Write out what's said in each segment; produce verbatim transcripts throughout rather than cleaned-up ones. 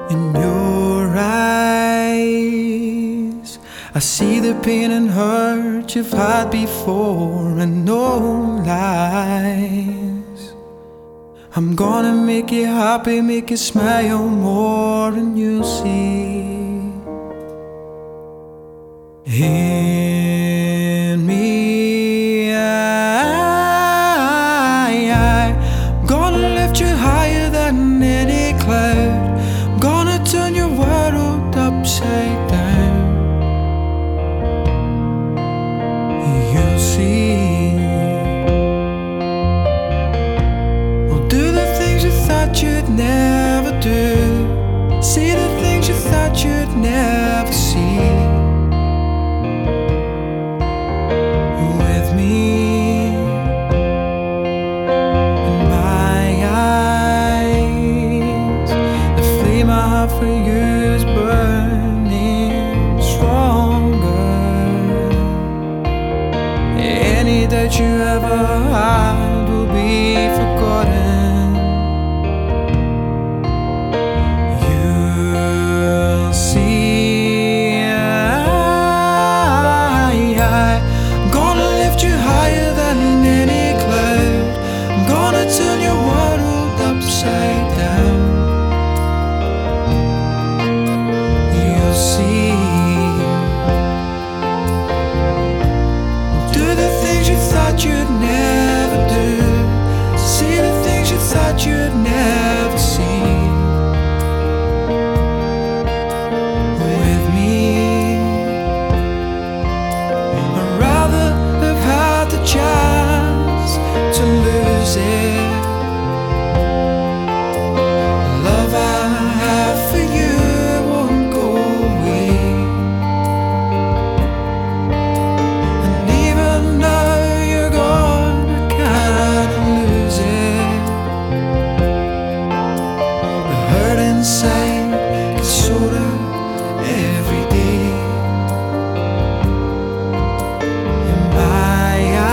In your eyes, I see the pain and hurt you've had before, and no lies. I'm gonna make you happy, make you smile more, and you'll see in me. I, I'm gonna lift you higher than any cloud. I'm gonna turn your world upside down. You'll see. We'll do the things you thought you'd never do. See the things you thought you'd never see. With me in my eyes, the flame I have for you is burning stronger. Any doubt you ever had will be forgotten. You'll see. I'm gonna lift you higher than any cloud. I'm gonna turn your world upside down. You'll see. We'll do the things you thought you'd never do. See the things you thought you'd never see. With me, I'd rather have had the chance to lose it. The love I have for you won't go away. And even though you're gone, I can't lose it. The hurt inside gets sorter every day. In my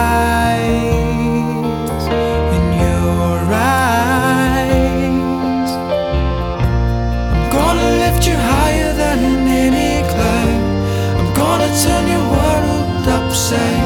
eyes, in your eyes, I'm gonna lift you higher than any cloud. I'm gonna turn your world upside